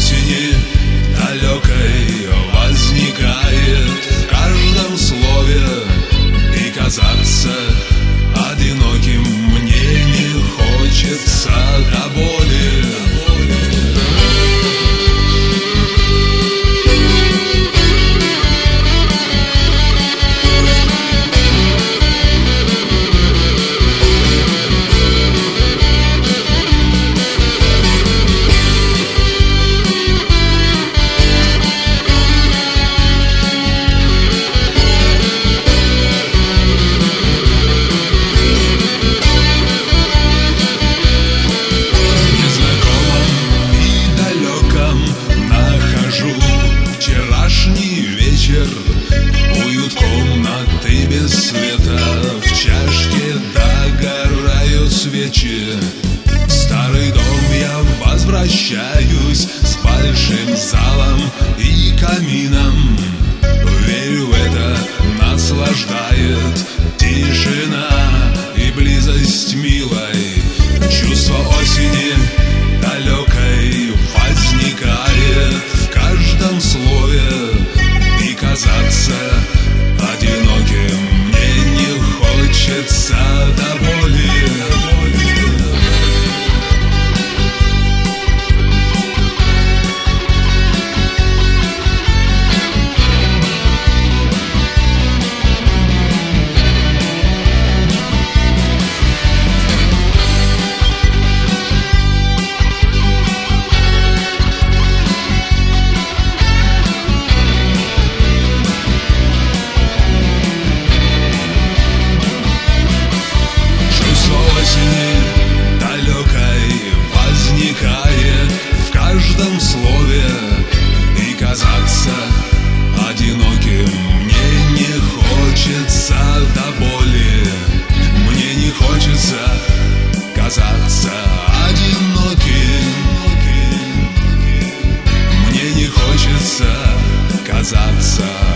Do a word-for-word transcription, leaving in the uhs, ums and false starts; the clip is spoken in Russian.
осени далекой возникает в каждом слове, и казаться одиноким мне не хочется до боли. Вчерашний вечер, уют комнаты без света, в чашке догорают свечи. В старый дом я возвращаюсь с большим залом и камином. Верю в это, наслаждает тишина и близость милой. Чувство осени далекой возникает в каждом слове, и казаться одиноким мне не хочется до боли. Далекой возникает в каждом слове, и казаться одиноким мне не хочется до боли. Мне не хочется казаться одиноким. Мне не хочется казаться